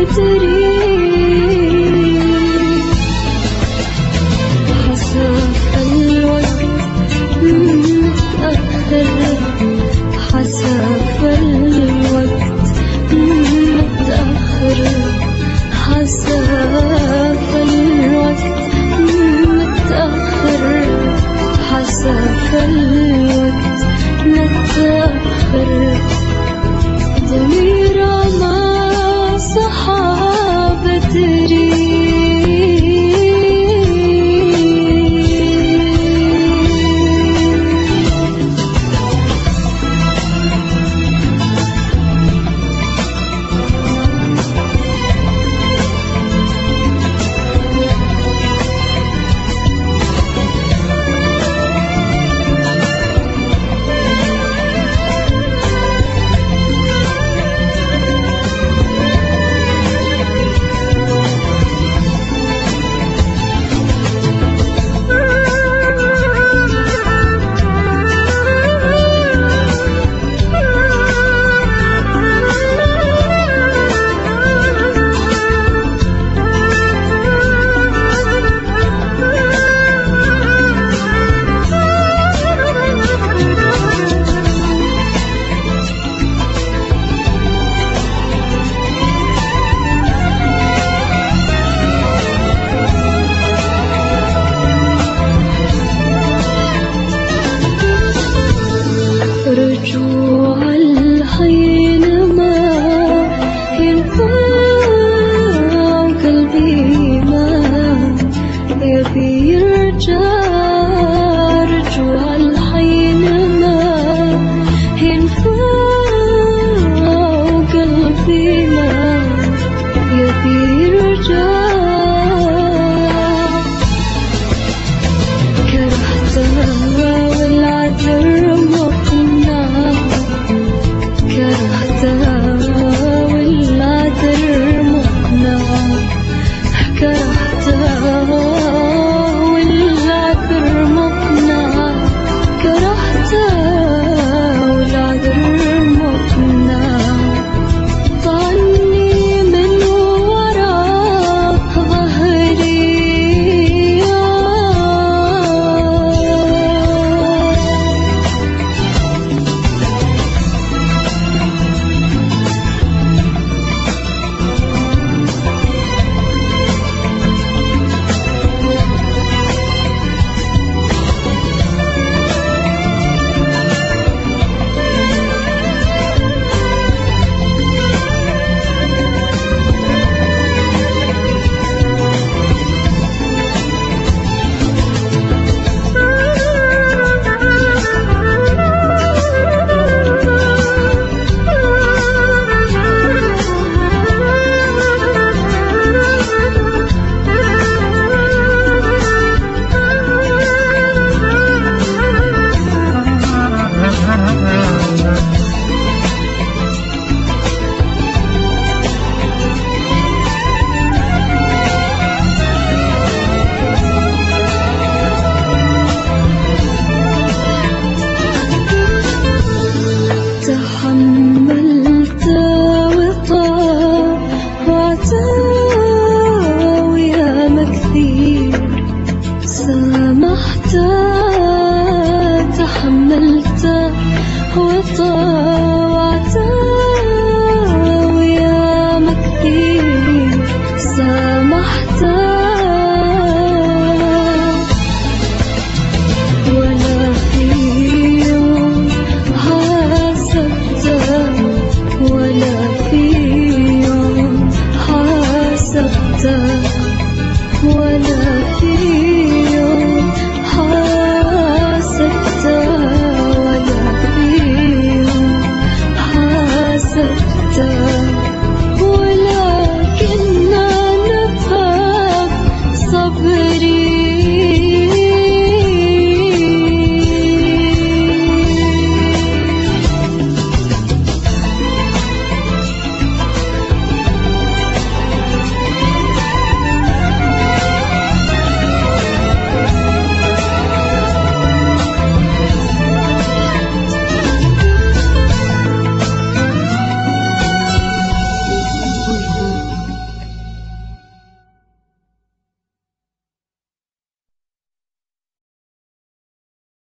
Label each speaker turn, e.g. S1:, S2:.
S1: تدري حسب الوقت متأخر، حسب الوقت متأخر، حسب الوقت متأخر، حسب الوقت متأخر. ضميرة ما صحاب تدري رجوع الحين ما ينفع، قلبي ما يبي يرجع. رجوع الحين ما ينفع، قلبي ما يبي يرجع. كرهتها والعذر كرهتها والعذر مقنع، كرهتها والعذر مقنع، كرهتها والعذر مقنع. طعني من وراء ظهري تحملت وطاوعت ويام كثير، سامحت تحملت وطاوعت ويام كثير، سامحت ولا في يوم ولا في يوم حاسبت، ولا في يوم حاسبت، ولا في يوم حاسبت.